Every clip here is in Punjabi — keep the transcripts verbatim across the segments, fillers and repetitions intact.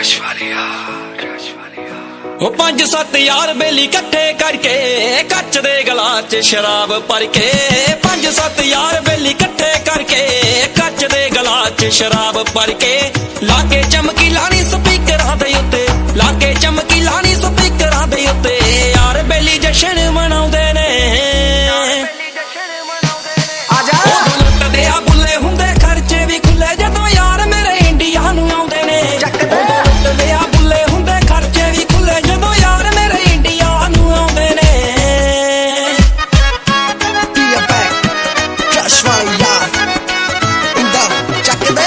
ਉਹ ਪੰਜ ਸੱਤ ਯਾਰ ਬੇਲੀ ਇਕੱਠੇ ਕਰਕੇ ਕੱਚ ਦੇ ਗਲਾਸ 'ਚ ਸ਼ਰਾਬ ਭਰ ਕੇ ਪੰਜ ਸੱਤ ਯਾਰ ਬੇਲੀ ਇਕੱਠੇ ਕਰਕੇ ਕੱਚ ਦੇ ਗਲਾਸ 'ਚ ਸ਼ਰਾਬ ਭਰ ਕੇ ਲਾ ਕੇ ਚਮਕੀ ਲਾਣੀ ਸਪੀਕਰਾਂ ਦੇ ਉੱਤੇ ਲਾ ਕੇ ਚਮਕੀ ਲਾਣੀ ਸਪੀਕਰਾਂ ਦੇ ਉੱਤੇ ਯਾਰ ਬੇਲੀ ਜਸ਼ਨ ਮਨਾਉਂਦੇ ਨੇ ਆ ਜਾ ਉਹ ਲੁੱਟਦੇ ਆ ਬੁੱਲੇ ਹੁੰਦੇ ਖਰਚੇ ਵੀ ਖੁੱਲੇ ਜਦੋਂ ਯਾਰ ਮੇਰੇ ਇੰਡੀਆ ਨੂੰ ਆਉਂਦੇ ਨੇ ਉਹ ਲੁੱਟਦੇ ਆ ਬੁੱਲੇ ਹੁੰਦੇ ਖਰਚੇ ਵੀ ਖੁੱਲੇ ਜਦੋਂ ਯਾਰ ਮੇਰੇ ਇੰਡੀਆ ਨੂੰ ਆਉਂਦੇ ਨੇ Be back, Josh ਵਾਲੇ ਯਾਰ ਇੰਦਾ ਚੱਕਦੇ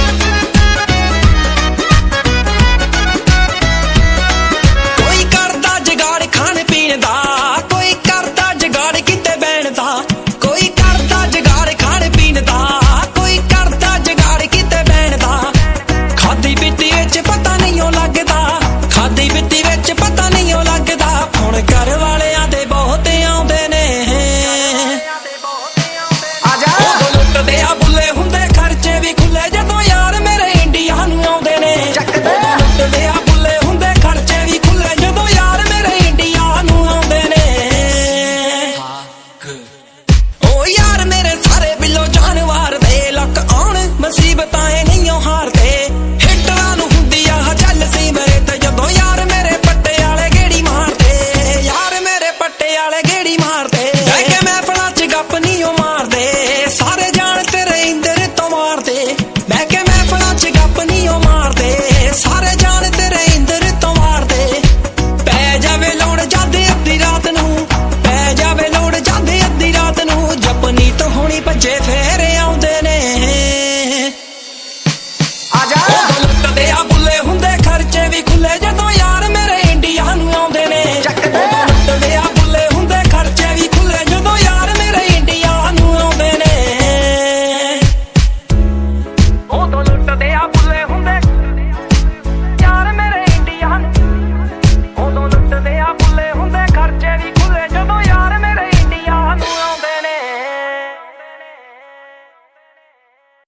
ਕੋਈ ਕਰਦਾ ਜਗਾੜ ਖਾਣ ਪੀਣ ਦਾ ਕੋਈ ਕਰਦਾ ਜਗਾੜ ਕਿਤੇ ਬਹਿਣ ਦਾ ਕੋਈ ਕਰਦਾ ਜਗਾੜ ਖਾਣ ਪੀਣ ਦਾ ਕੋਈ ਕਰਦਾ ਜਗਾੜ ਕਿਤੇ ਬਹਿਣ ਦਾ ਖਾਦੀ ਪੀਤੀ ਵਿੱਚ ਪਤਾ ਨਹੀਂ ਉਹ ਲੱਗਦਾ ਖਾਦੀ ਪੀਤੀ ਵਿੱਚ ਪਤਾ ਨਹੀਂ ਉਹ ਲੱਗਦਾ ਹੁਣ ਕਰਵਾ